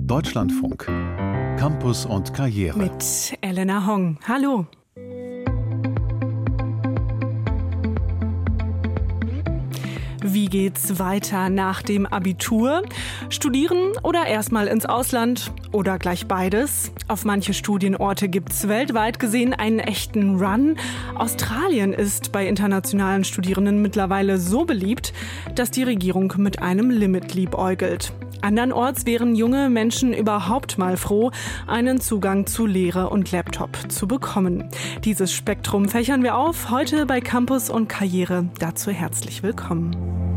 Deutschlandfunk. Campus und Karriere. Mit Elena Hong. Hallo. Wie geht's weiter nach dem Abitur? Studieren oder erstmal ins Ausland? Oder gleich beides? Auf manche Studienorte gibt's weltweit gesehen einen echten Run. Australien ist bei internationalen Studierenden mittlerweile so beliebt, dass die Regierung mit einem Limit liebäugelt. Andernorts wären junge Menschen überhaupt mal froh, einen Zugang zu Lehre und Laptop zu bekommen. Dieses Spektrum fächern wir auf, heute bei Campus und Karriere. Dazu herzlich willkommen.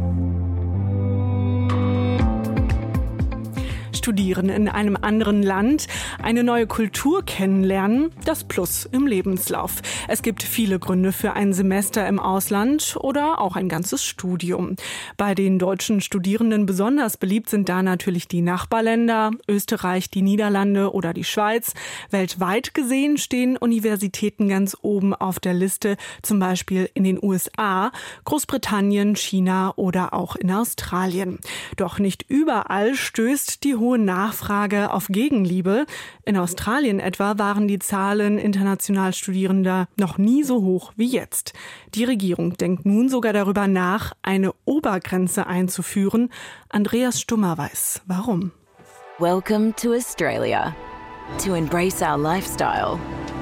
Studieren in einem anderen Land, eine neue Kultur kennenlernen, das Plus im Lebenslauf. Es gibt viele Gründe für ein Semester im Ausland oder auch ein ganzes Studium. Bei den deutschen Studierenden besonders beliebt sind da natürlich die Nachbarländer, Österreich, die Niederlande oder die Schweiz. Weltweit gesehen stehen Universitäten ganz oben auf der Liste, zum Beispiel in den USA, Großbritannien, China oder auch in Australien. Doch nicht überall stößt die hohe Nachfrage auf Gegenliebe. In Australien etwa waren die Zahlen international Studierender noch nie so hoch wie jetzt. Die Regierung denkt nun sogar darüber nach, eine Obergrenze einzuführen. Andreas Stummer weiß, warum. Welcome to Australia. To embrace our lifestyle.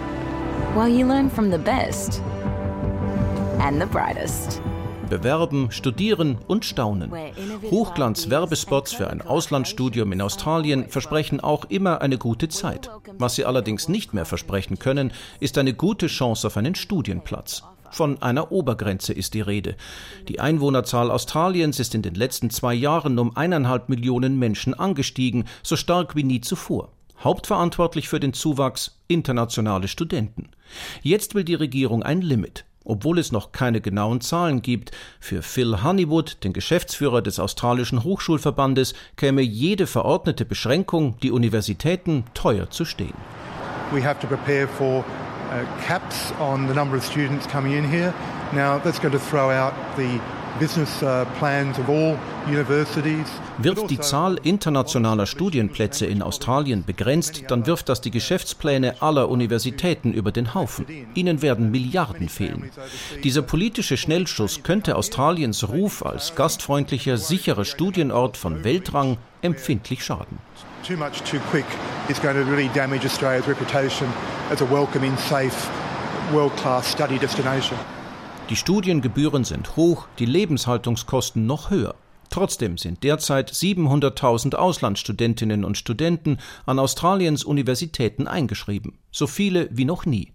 While you learn from the best and the brightest. Bewerben, studieren und staunen. Hochglanz-Werbespots für ein Auslandsstudium in Australien versprechen auch immer eine gute Zeit. Was sie allerdings nicht mehr versprechen können, ist eine gute Chance auf einen Studienplatz. Von einer Obergrenze ist die Rede. Die Einwohnerzahl Australiens ist in den letzten 2 Jahren um 1,5 Millionen Menschen angestiegen, so stark wie nie zuvor. Hauptverantwortlich für den Zuwachs internationale Studenten. Jetzt will die Regierung ein Limit. Obwohl es noch keine genauen Zahlen gibt. Für Phil Honeywood, den Geschäftsführer des australischen Hochschulverbandes, käme jede verordnete Beschränkung, die Universitäten teuer zu stehen. We have to prepare for caps on the number of students coming in here. Now that's going to throw out the business plans of all universities. Wird die Zahl internationaler Studienplätze in Australien begrenzt, dann wirft das die Geschäftspläne aller Universitäten über den Haufen. Ihnen werden Milliarden fehlen. Dieser politische Schnellschuss könnte Australiens Ruf als gastfreundlicher, sicherer Studienort von Weltrang empfindlich schaden. Too much too quick is going to really damage Australia's reputation as a welcoming, safe, world-class study destination. Die Studiengebühren sind hoch, die Lebenshaltungskosten noch höher. Trotzdem sind derzeit 700.000 Auslandsstudentinnen und Studenten an Australiens Universitäten eingeschrieben. So viele wie noch nie.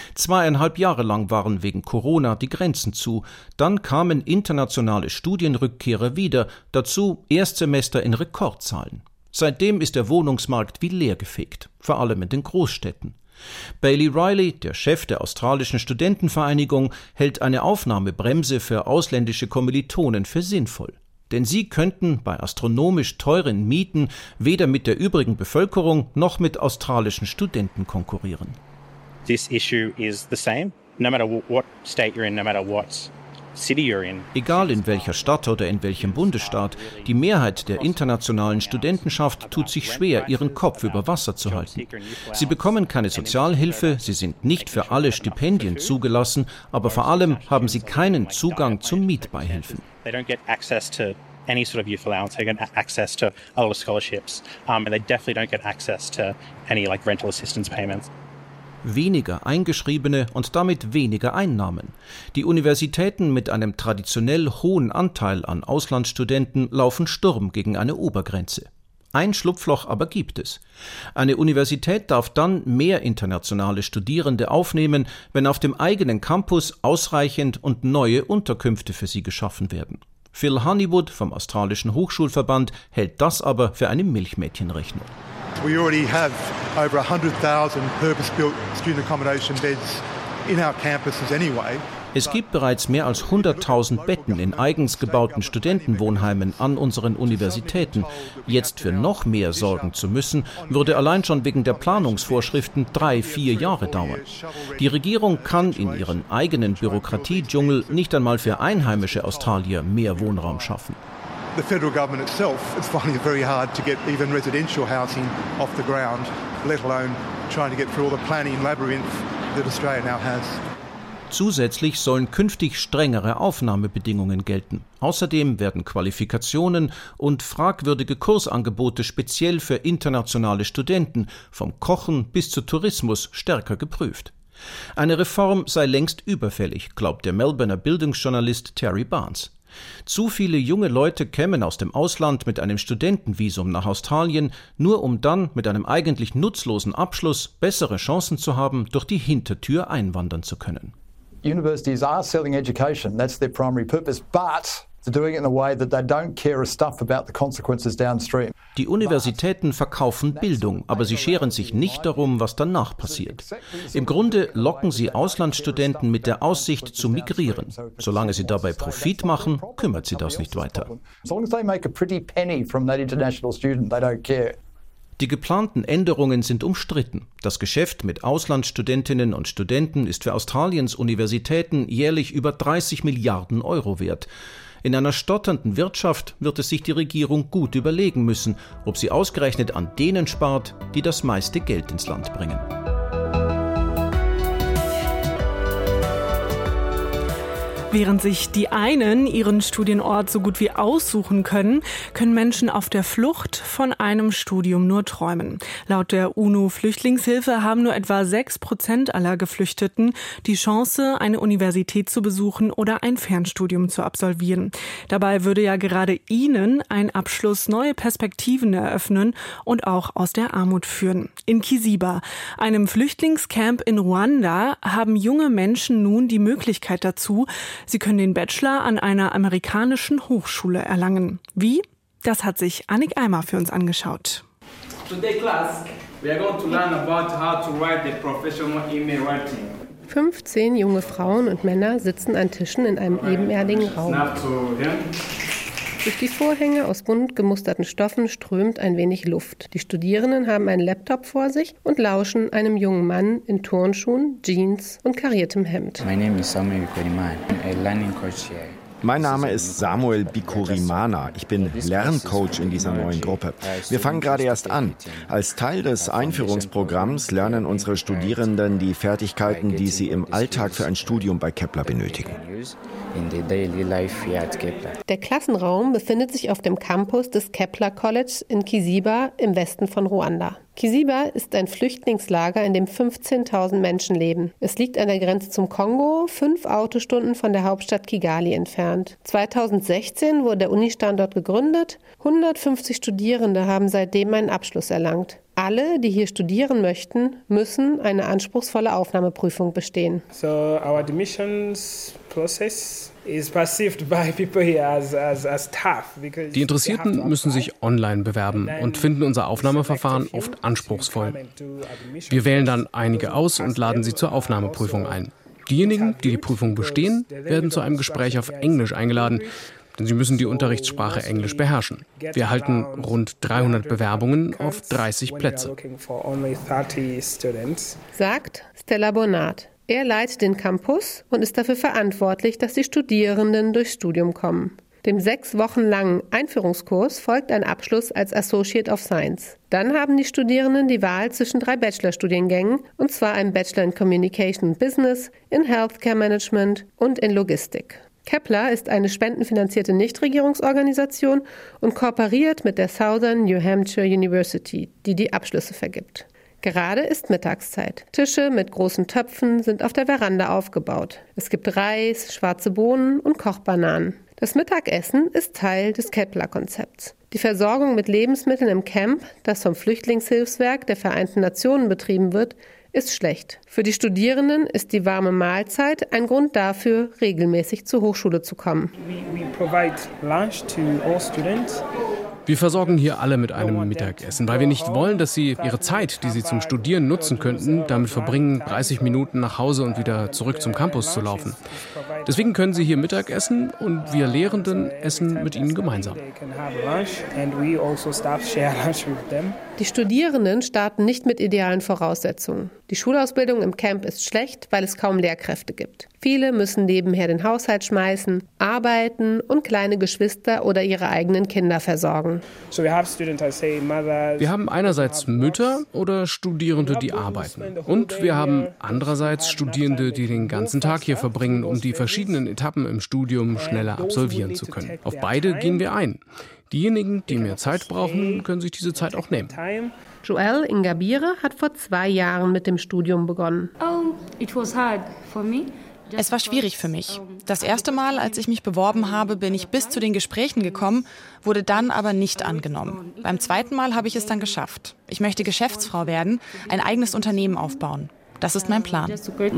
2,5 Jahre lang waren wegen Corona die Grenzen zu. Dann kamen internationale Studienrückkehrer wieder, dazu Erstsemester in Rekordzahlen. Seitdem ist der Wohnungsmarkt wie leergefegt, vor allem in den Großstädten. Bailey Riley, der Chef der australischen Studentenvereinigung, hält eine Aufnahmebremse für ausländische Kommilitonen für sinnvoll. Denn sie könnten bei astronomisch teuren Mieten weder mit der übrigen Bevölkerung noch mit australischen Studenten konkurrieren. This issue is the same, no matter what state you're in, no matter what city you're in. Egal in welcher Stadt oder in welchem Bundesstaat, die Mehrheit der internationalen Studentenschaft tut sich schwer, ihren Kopf über Wasser zu halten. Sie bekommen keine Sozialhilfe, sie sind nicht für alle Stipendien zugelassen, aber vor allem haben sie keinen Zugang zu Mietbeihilfen. They don't get access to any sort of youth allowance, they get access to a lot of scholarships, and they definitely don't get access to any like rental assistance payments. Weniger Eingeschriebene und damit weniger Einnahmen. Die Universitäten mit einem traditionell hohen Anteil an Auslandsstudenten laufen Sturm gegen eine Obergrenze. Ein Schlupfloch aber gibt es. Eine Universität darf dann mehr internationale Studierende aufnehmen, wenn auf dem eigenen Campus ausreichend und neue Unterkünfte für sie geschaffen werden. Phil Honeywood vom australischen Hochschulverband hält das aber für eine Milchmädchenrechnung. We already have over 100,000 purpose-built student accommodation beds in our campuses anyway. Es gibt bereits mehr als 100.000 Betten in eigens gebauten Studentenwohnheimen an unseren Universitäten. Jetzt für noch mehr sorgen zu müssen, würde allein schon wegen der Planungsvorschriften 3-4 Jahre dauern. Die Regierung kann in ihren eigenen Bürokratiedschungel nicht einmal für einheimische Australier mehr Wohnraum schaffen. the federal government itself is finding it very hard to get even residential housing off the ground, let alone trying to get through all the planning labyrinth that Australia now has. Zusätzlich sollen künftig strengere Aufnahmebedingungen gelten. Außerdem werden Qualifikationen und fragwürdige Kursangebote speziell für internationale Studenten, vom Kochen bis zu Tourismus, stärker geprüft. Eine Reform sei längst überfällig, glaubt der Melbourner Bildungsjournalist Terry Barnes. Zu viele junge Leute kämen aus dem Ausland mit einem Studentenvisum nach Australien, nur um dann mit einem eigentlich nutzlosen Abschluss bessere Chancen zu haben, durch die Hintertür einwandern zu können. Universities are selling education, that's their primary purpose, but they're doing it in a way that they don't care a stuff about the consequences downstream. Die Universitäten verkaufen Bildung, aber sie scheren sich nicht darum, was danach passiert. Im Grunde locken sie Auslandsstudenten mit der Aussicht zu migrieren. Solange sie dabei Profit machen, kümmert sie das nicht weiter. As long as they make a pretty penny from that international student, they don't care. Die geplanten Änderungen sind umstritten. Das Geschäft mit Auslandsstudentinnen und Studenten ist für Australiens Universitäten jährlich über 30 Milliarden Euro wert. In einer stotternden Wirtschaft wird es sich die Regierung gut überlegen müssen, ob sie ausgerechnet an denen spart, die das meiste Geld ins Land bringen. Während sich die einen ihren Studienort so gut wie aussuchen können, können Menschen auf der Flucht von einem Studium nur träumen. Laut der UNO-Flüchtlingshilfe haben nur etwa 6% aller Geflüchteten die Chance, eine Universität zu besuchen oder ein Fernstudium zu absolvieren. Dabei würde ja gerade ihnen ein Abschluss neue Perspektiven eröffnen und auch aus der Armut führen. In Kisiba, einem Flüchtlingscamp in Ruanda, haben junge Menschen nun die Möglichkeit dazu. Sie können den Bachelor an einer amerikanischen Hochschule erlangen. Wie? Das hat sich Annik Eimer für uns angeschaut. Today class, we are going to learn about how to write the professional email writing. 15 junge Frauen und Männer sitzen an Tischen in einem ebenerdigen Raum. Durch die Vorhänge aus bunt gemusterten Stoffen strömt ein wenig Luft. Die Studierenden haben einen Laptop vor sich und lauschen einem jungen Mann in Turnschuhen, Jeans und kariertem Hemd. Mein Name ist Samuel Bikurimana. Ich bin Lerncoach in dieser neuen Gruppe. Wir fangen gerade erst an. Als Teil des Einführungsprogramms lernen unsere Studierenden die Fertigkeiten, die sie im Alltag für ein Studium bei Kepler benötigen. Der Klassenraum befindet sich auf dem Campus des Kepler College in Kisiba im Westen von Ruanda. Kisiba ist ein Flüchtlingslager, in dem 15.000 Menschen leben. Es liegt an der Grenze zum Kongo, 5 Autostunden von der Hauptstadt Kigali entfernt. 2016 wurde der Uni-Standort gegründet. 150 Studierende haben seitdem einen Abschluss erlangt. Alle, die hier studieren möchten, müssen eine anspruchsvolle Aufnahmeprüfung bestehen. So our admissions process is perceived by people here as tough. Die Interessierten müssen sich online bewerben und finden unser Aufnahmeverfahren oft anspruchsvoll. Wir wählen dann einige aus und laden sie zur Aufnahmeprüfung ein. Diejenigen, die die Prüfung bestehen, werden zu einem Gespräch auf Englisch eingeladen, denn sie müssen die Unterrichtssprache Englisch beherrschen. Wir erhalten rund 300 Bewerbungen auf 30 Plätze. Sagt Stella Bonat. Er leitet den Campus und ist dafür verantwortlich, dass die Studierenden durchs Studium kommen. Dem 6 Wochen langen Einführungskurs folgt ein Abschluss als Associate of Science. Dann haben die Studierenden die Wahl zwischen 3 Bachelorstudiengängen, und zwar einem Bachelor in Communication and Business, in Healthcare Management und in Logistik. Kepler ist eine spendenfinanzierte Nichtregierungsorganisation und kooperiert mit der Southern New Hampshire University, die die Abschlüsse vergibt. Gerade ist Mittagszeit. Tische mit großen Töpfen sind auf der Veranda aufgebaut. Es gibt Reis, schwarze Bohnen und Kochbananen. Das Mittagessen ist Teil des Kepler-Konzepts. Die Versorgung mit Lebensmitteln im Camp, das vom Flüchtlingshilfswerk der Vereinten Nationen betrieben wird, ist schlecht. Für die Studierenden ist die warme Mahlzeit ein Grund dafür, regelmäßig zur Hochschule zu kommen. We provide lunch to all students. Wir versorgen hier alle mit einem Mittagessen, weil wir nicht wollen, dass sie ihre Zeit, die sie zum Studieren nutzen könnten, damit verbringen, 30 Minuten nach Hause und wieder zurück zum Campus zu laufen. Deswegen können sie hier Mittagessen und wir Lehrenden essen mit ihnen gemeinsam. Die Studierenden starten nicht mit idealen Voraussetzungen. Die Schulausbildung im Camp ist schlecht, weil es kaum Lehrkräfte gibt. Viele müssen nebenher den Haushalt schmeißen, arbeiten und kleine Geschwister oder ihre eigenen Kinder versorgen. Wir haben einerseits Mütter oder Studierende, die arbeiten. Und wir haben andererseits Studierende, die den ganzen Tag hier verbringen, um die verschiedenen Etappen im Studium schneller absolvieren zu können. Auf beide gehen wir ein. Diejenigen, die mehr Zeit brauchen, können sich diese Zeit auch nehmen. Joelle Ingabire hat vor 2 Jahren mit dem Studium begonnen. Es war schwierig für mich. Das erste Mal, als ich mich beworben habe, bin ich bis zu den Gesprächen gekommen, wurde dann aber nicht angenommen. Beim zweiten Mal habe ich es dann geschafft. Ich möchte Geschäftsfrau werden, ein eigenes Unternehmen aufbauen. Das ist mein Plan.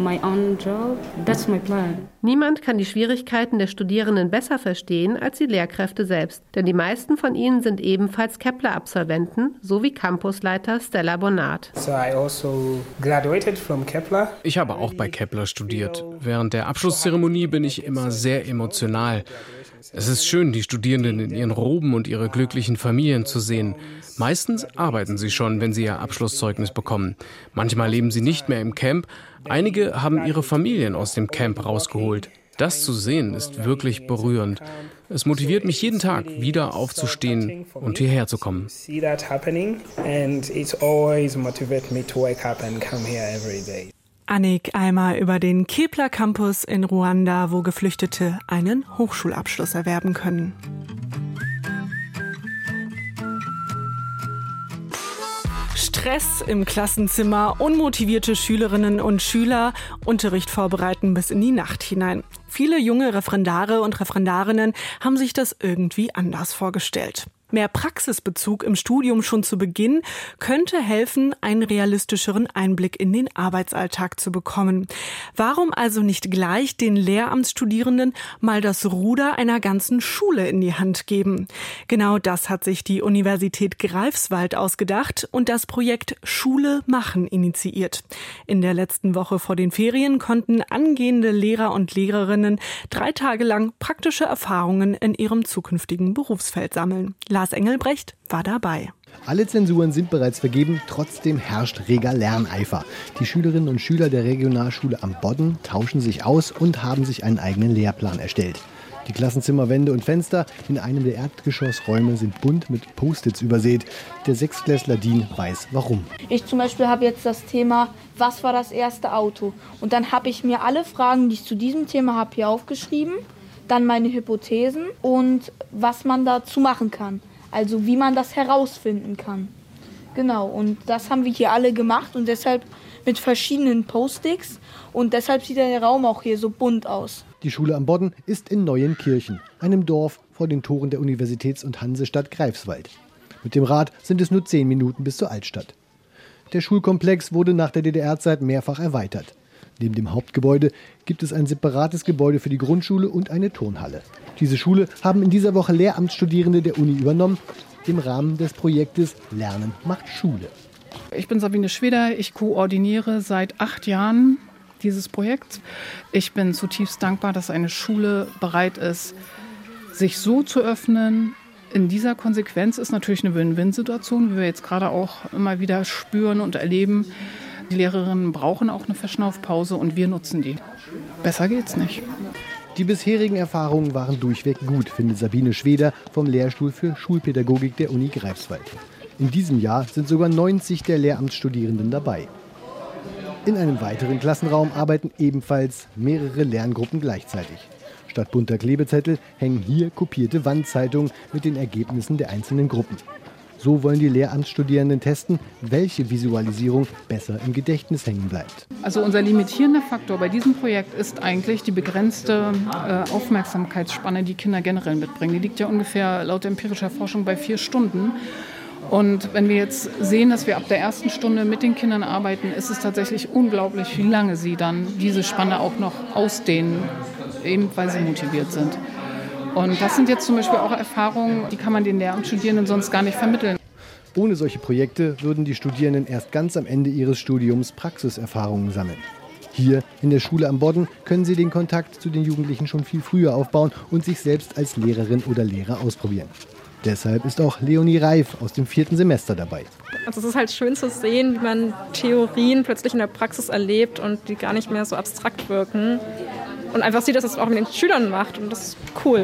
Niemand kann die Schwierigkeiten der Studierenden besser verstehen als die Lehrkräfte selbst. Denn die meisten von ihnen sind ebenfalls Kepler-Absolventen, so wie Campusleiter Stella Bonat. Ich habe auch bei Kepler studiert. Während der Abschlusszeremonie bin ich immer sehr emotional. Es ist schön, die Studierenden in ihren Roben und ihre glücklichen Familien zu sehen. Meistens arbeiten sie schon, wenn sie ihr Abschlusszeugnis bekommen. Manchmal leben sie nicht mehr im Camp. Einige haben ihre Familien aus dem Camp rausgeholt. Das zu sehen, ist wirklich berührend. Es motiviert mich jeden Tag, wieder aufzustehen und hierher zu kommen. Annick einmal über den Kepler Campus in Ruanda, wo Geflüchtete einen Hochschulabschluss erwerben können. Stress im Klassenzimmer, unmotivierte Schülerinnen und Schüler, Unterricht vorbereiten bis in die Nacht hinein. Viele junge Referendare und Referendarinnen haben sich das irgendwie anders vorgestellt. Mehr Praxisbezug im Studium schon zu Beginn könnte helfen, einen realistischeren Einblick in den Arbeitsalltag zu bekommen. Warum also nicht gleich den Lehramtsstudierenden mal das Ruder einer ganzen Schule in die Hand geben? Genau das hat sich die Universität Greifswald ausgedacht und das Projekt Schule machen initiiert. In der letzten Woche vor den Ferien konnten angehende Lehrer und Lehrerinnen 3 Tage lang praktische Erfahrungen in ihrem zukünftigen Berufsfeld sammeln. Lars Engelbrecht war dabei. Alle Zensuren sind bereits vergeben, trotzdem herrscht reger Lerneifer. Die Schülerinnen und Schüler der Regionalschule am Bodden tauschen sich aus und haben sich einen eigenen Lehrplan erstellt. Die Klassenzimmerwände und Fenster in einem der Erdgeschossräume sind bunt mit Post-its übersät. Der Sechstklässler Dean weiß warum. Ich zum Beispiel habe jetzt das Thema, was war das erste Auto? Und dann habe ich mir alle Fragen, die ich zu diesem Thema habe, hier aufgeschrieben. Dann meine Hypothesen und was man dazu machen kann. Also wie man das herausfinden kann. Genau, und das haben wir hier alle gemacht und deshalb mit verschiedenen Post-its. Und deshalb sieht der Raum auch hier so bunt aus. Die Schule am Bodden ist in Neuenkirchen, einem Dorf vor den Toren der Universitäts- und Hansestadt Greifswald. Mit dem Rad sind es nur 10 Minuten bis zur Altstadt. Der Schulkomplex wurde nach der DDR-Zeit mehrfach erweitert. Neben dem Hauptgebäude gibt es ein separates Gebäude für die Grundschule und eine Turnhalle. Diese Schule haben in dieser Woche Lehramtsstudierende der Uni übernommen, im Rahmen des Projektes Lernen macht Schule. Ich bin Sabine Schweder, ich koordiniere seit 8 Jahren dieses Projekt. Ich bin zutiefst dankbar, dass eine Schule bereit ist, sich so zu öffnen. In dieser Konsequenz ist natürlich eine Win-Win-Situation, wie wir jetzt gerade auch immer wieder spüren und erleben. Die Lehrerinnen brauchen auch eine Verschnaufpause und wir nutzen die. Besser geht's nicht. Die bisherigen Erfahrungen waren durchweg gut, findet Sabine Schweder vom Lehrstuhl für Schulpädagogik der Uni Greifswald. In diesem Jahr sind sogar 90 der Lehramtsstudierenden dabei. In einem weiteren Klassenraum arbeiten ebenfalls mehrere Lerngruppen gleichzeitig. Statt bunter Klebezettel hängen hier kopierte Wandzeitungen mit den Ergebnissen der einzelnen Gruppen. So wollen die Lehramtsstudierenden testen, welche Visualisierung besser im Gedächtnis hängen bleibt. Also unser limitierender Faktor bei diesem Projekt ist eigentlich die begrenzte Aufmerksamkeitsspanne, die Kinder generell mitbringen. Die liegt ja ungefähr laut empirischer Forschung bei 4 Stunden. Und wenn wir jetzt sehen, dass wir ab der ersten Stunde mit den Kindern arbeiten, ist es tatsächlich unglaublich, wie lange sie dann diese Spanne auch noch ausdehnen, eben weil sie motiviert sind. Und das sind jetzt zum Beispiel auch Erfahrungen, die kann man den Lehramtsstudierenden sonst gar nicht vermitteln. Ohne solche Projekte würden die Studierenden erst ganz am Ende ihres Studiums Praxiserfahrungen sammeln. Hier in der Schule am Bodden können sie den Kontakt zu den Jugendlichen schon viel früher aufbauen und sich selbst als Lehrerin oder Lehrer ausprobieren. Deshalb ist auch Leonie Reif aus dem 4. Semester dabei. Also es ist halt schön zu sehen, wie man Theorien plötzlich in der Praxis erlebt und die gar nicht mehr so abstrakt wirken. Und einfach sieht, dass es auch mit den Schülern macht und das ist cool.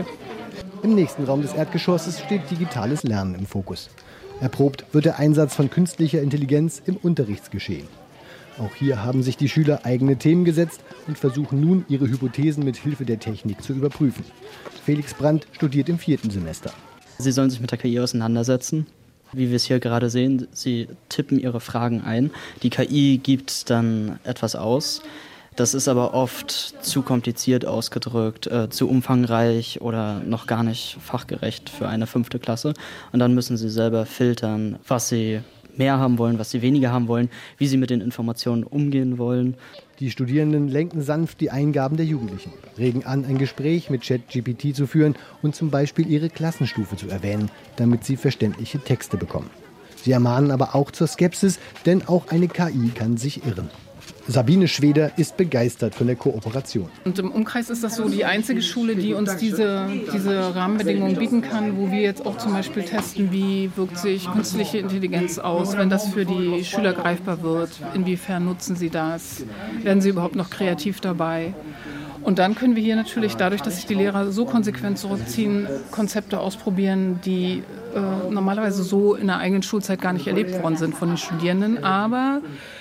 Im nächsten Raum des Erdgeschosses steht digitales Lernen im Fokus. Erprobt wird der Einsatz von künstlicher Intelligenz im Unterrichtsgeschehen. Auch hier haben sich die Schüler eigene Themen gesetzt und versuchen nun, ihre Hypothesen mit Hilfe der Technik zu überprüfen. Felix Brandt studiert im 4. Semester. Sie sollen sich mit der KI auseinandersetzen. Wie wir es hier gerade sehen, sie tippen ihre Fragen ein. Die KI gibt dann etwas aus. Das ist aber oft zu kompliziert ausgedrückt, zu umfangreich oder noch gar nicht fachgerecht für eine 5. Klasse. Und dann müssen sie selber filtern, was sie mehr haben wollen, was sie weniger haben wollen, wie sie mit den Informationen umgehen wollen. Die Studierenden lenken sanft die Eingaben der Jugendlichen, regen an, ein Gespräch mit ChatGPT zu führen und zum Beispiel ihre Klassenstufe zu erwähnen, damit sie verständliche Texte bekommen. Sie ermahnen aber auch zur Skepsis, denn auch eine KI kann sich irren. Sabine Schweder ist begeistert von der Kooperation. Und im Umkreis ist das so die einzige Schule, die uns diese Rahmenbedingungen bieten kann, wo wir jetzt auch zum Beispiel testen, wie wirkt sich künstliche Intelligenz aus, wenn das für die Schüler greifbar wird. Inwiefern nutzen sie das? Werden sie überhaupt noch kreativ dabei? Und dann können wir hier natürlich, dadurch, dass sich die Lehrer so konsequent zurückziehen, Konzepte ausprobieren, die normalerweise so in der eigenen Schulzeit gar nicht erlebt worden sind von den Studierenden, aber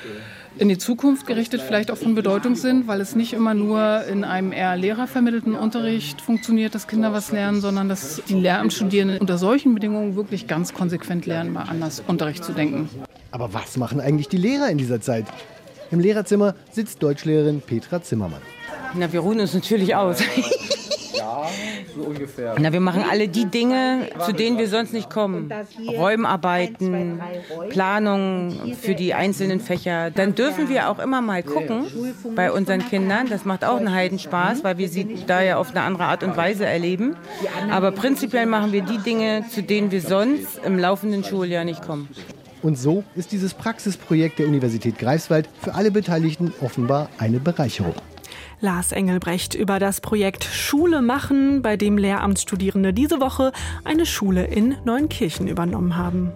in die Zukunft gerichtet vielleicht auch von Bedeutung sind, weil es nicht immer nur in einem eher lehrervermittelten Unterricht funktioniert, dass Kinder was lernen, sondern dass die Lehramtsstudierenden unter solchen Bedingungen wirklich ganz konsequent lernen, mal anders Unterricht zu denken. Aber was machen eigentlich die Lehrer in dieser Zeit? Im Lehrerzimmer sitzt Deutschlehrerin Petra Zimmermann. Na, wir ruhen uns natürlich aus. Ja, so ungefähr. Na, wir machen alle die Dinge, zu denen wir sonst nicht kommen. Räumarbeiten, Planungen für die einzelnen Fächer. Dann dürfen wir auch immer mal gucken bei unseren Kindern. Das macht auch einen Heidenspaß, weil wir sie da ja auf eine andere Art und Weise erleben. Aber prinzipiell machen wir die Dinge, zu denen wir sonst im laufenden Schuljahr nicht kommen. Und so ist dieses Praxisprojekt der Universität Greifswald für alle Beteiligten offenbar eine Bereicherung. Lars Engelbrecht über das Projekt Schule machen, bei dem Lehramtsstudierende diese Woche eine Schule in Neunkirchen übernommen haben.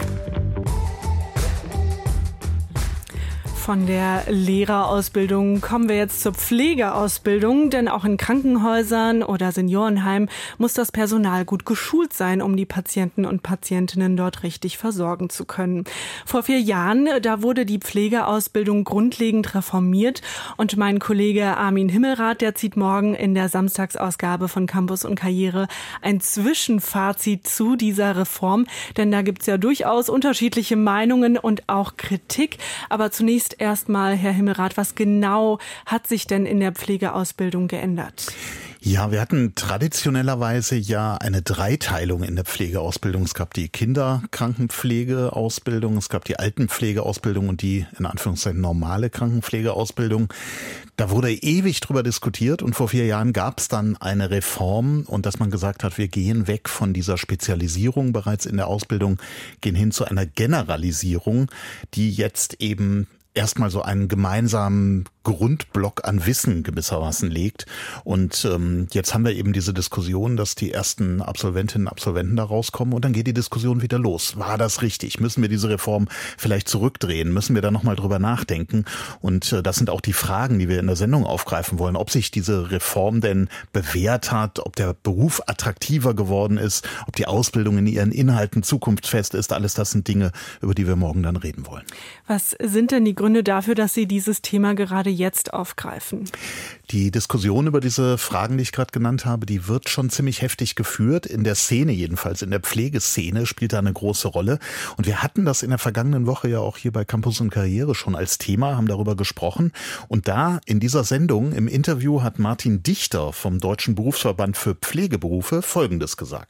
Von der Lehrerausbildung kommen wir jetzt zur Pflegeausbildung, denn auch in Krankenhäusern oder Seniorenheimen muss das Personal gut geschult sein, um die Patienten und Patientinnen dort richtig versorgen zu können. Vor 4 Jahren, da wurde die Pflegeausbildung grundlegend reformiert und mein Kollege Armin Himmelrath, der zieht morgen in der Samstagsausgabe von Campus und Karriere ein Zwischenfazit zu dieser Reform, denn da gibt's ja durchaus unterschiedliche Meinungen und auch Kritik, aber zunächst erstmal, Herr Himmelrath, was genau hat sich denn in der Pflegeausbildung geändert? Ja, wir hatten traditionellerweise ja eine Dreiteilung in der Pflegeausbildung. Es gab die Kinderkrankenpflegeausbildung, es gab die Altenpflegeausbildung und die, in Anführungszeichen, normale Krankenpflegeausbildung. Da wurde ewig drüber diskutiert und vor 4 Jahren gab es dann eine Reform und dass man gesagt hat, wir gehen weg von dieser Spezialisierung bereits in der Ausbildung, gehen hin zu einer Generalisierung, die jetzt eben erstmal so einen gemeinsamen Grundblock an Wissen gewissermaßen legt. Und jetzt haben wir eben diese Diskussion, dass die ersten Absolventinnen und Absolventen da rauskommen und dann geht die Diskussion wieder los. War das richtig? Müssen wir diese Reform vielleicht zurückdrehen? Müssen wir da nochmal drüber nachdenken? Und das sind auch die Fragen, die wir in der Sendung aufgreifen wollen. Ob sich diese Reform denn bewährt hat, ob der Beruf attraktiver geworden ist, ob die Ausbildung in ihren Inhalten zukunftsfest ist. Alles das sind Dinge, über die wir morgen dann reden wollen. Was sind denn die Gründe dafür, dass Sie dieses Thema gerade jetzt aufgreifen? Die Diskussion über diese Fragen, die ich gerade genannt habe, die wird schon ziemlich heftig geführt. In der Szene jedenfalls, in der Pflegeszene spielt da eine große Rolle. Und wir hatten das in der vergangenen Woche ja auch hier bei Campus und Karriere schon als Thema, haben darüber gesprochen. Und da in dieser Sendung im Interview hat Martin Dichter vom Deutschen Berufsverband für Pflegeberufe Folgendes gesagt.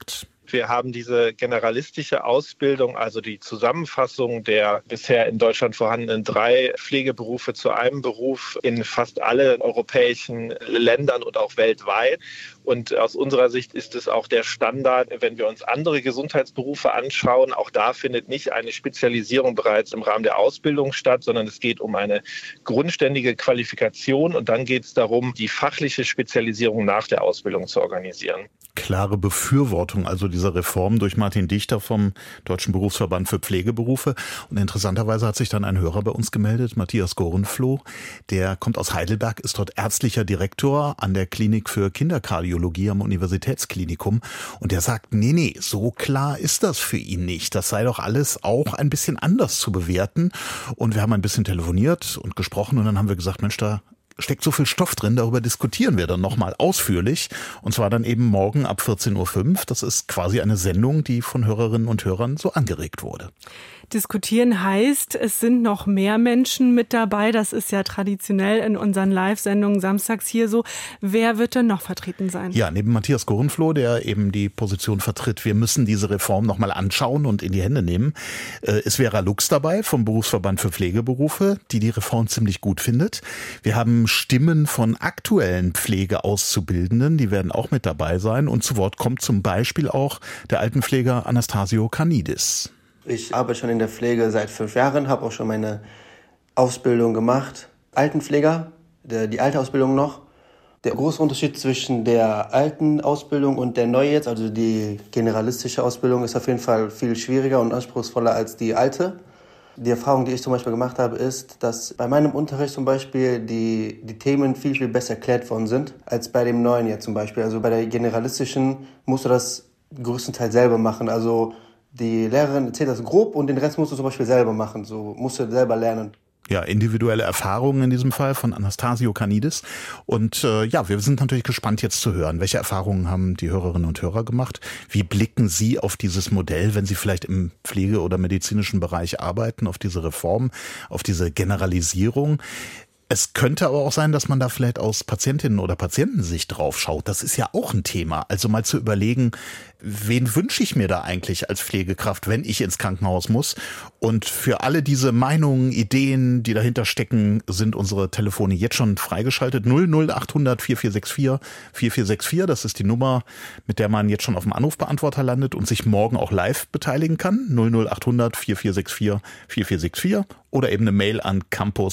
Wir haben diese generalistische Ausbildung, also die Zusammenfassung der bisher in Deutschland vorhandenen 3 Pflegeberufe zu einem Beruf in fast allen europäischen Ländern und auch weltweit. Und aus unserer Sicht ist es auch der Standard, wenn wir uns andere Gesundheitsberufe anschauen. Auch da findet nicht eine Spezialisierung bereits im Rahmen der Ausbildung statt, sondern es geht um eine grundständige Qualifikation und dann geht es darum, die fachliche Spezialisierung nach der Ausbildung zu organisieren. Klare Befürwortung also dieser Reform durch Martin Dichter vom Deutschen Berufsverband für Pflegeberufe. Und interessanterweise hat sich dann ein Hörer bei uns gemeldet, Matthias Gorenfloh. Der kommt aus Heidelberg, ist dort ärztlicher Direktor an der Klinik für Kinderkardiologie am Universitätsklinikum. Und der sagt, nee, so klar ist das für ihn nicht. Das sei doch alles auch ein bisschen anders zu bewerten. Und wir haben ein bisschen telefoniert und gesprochen und dann haben wir gesagt, Mensch, da steckt so viel Stoff drin, darüber diskutieren wir dann nochmal ausführlich. Und zwar dann eben morgen ab 14.05 Uhr. Das ist quasi eine Sendung, die von Hörerinnen und Hörern so angeregt wurde. Diskutieren heißt, es sind noch mehr Menschen mit dabei. Das ist ja traditionell in unseren Live-Sendungen samstags hier so. Wer wird denn noch vertreten sein? Ja, neben Matthias Gorenfloh, der eben die Position vertritt, wir müssen diese Reform nochmal anschauen und in die Hände nehmen, ist Vera Lux dabei vom Berufsverband für Pflegeberufe, die Reform ziemlich gut findet. Wir haben Stimmen von aktuellen Pflegeauszubildenden, die werden auch mit dabei sein. Und zu Wort kommt zum Beispiel auch der Altenpfleger Anastasio Kanidis. Ich arbeite schon in der Pflege seit 5 Jahren, habe auch schon meine Ausbildung gemacht. Altenpfleger, die alte Ausbildung noch. Der große Unterschied zwischen der alten Ausbildung und der neuen jetzt, also die generalistische Ausbildung, ist auf jeden Fall viel schwieriger und anspruchsvoller als die alte. Die Erfahrung, die ich zum Beispiel gemacht habe, ist, dass bei meinem Unterricht zum Beispiel die Themen viel, viel besser erklärt worden sind als bei dem neuen jetzt zum Beispiel. Also bei der generalistischen musst du das größtenteils selber machen. Also die Lehrerin erzählt das grob und den Rest musst du zum Beispiel selber machen. So musst du selber lernen. Ja, individuelle Erfahrungen in diesem Fall von Anastasio Kanidis. Und wir sind natürlich gespannt jetzt zu hören, welche Erfahrungen haben die Hörerinnen und Hörer gemacht? Wie blicken Sie auf dieses Modell, wenn Sie vielleicht im Pflege- oder medizinischen Bereich arbeiten, auf diese Reform, auf diese Generalisierung? Es könnte aber auch sein, dass man da vielleicht aus Patientinnen- oder Patientensicht drauf schaut. Das ist ja auch ein Thema. Also mal zu überlegen, wen wünsche ich mir da eigentlich als Pflegekraft, wenn ich ins Krankenhaus muss? Und für alle diese Meinungen, Ideen, die dahinter stecken, sind unsere Telefone jetzt schon freigeschaltet. 00800 4464 4464, das ist die Nummer, mit der man jetzt schon auf dem Anrufbeantworter landet und sich morgen auch live beteiligen kann. 00800 4464 4464 oder eben eine Mail an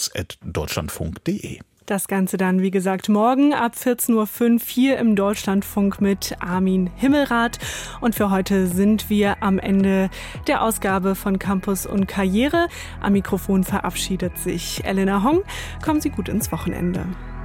campus@deutschlandfunk.de. Das Ganze dann, wie gesagt, morgen ab 14.05 Uhr hier im Deutschlandfunk mit Armin Himmelrath. Und für heute sind wir am Ende der Ausgabe von Campus und Karriere. Am Mikrofon verabschiedet sich Elena Hong. Kommen Sie gut ins Wochenende.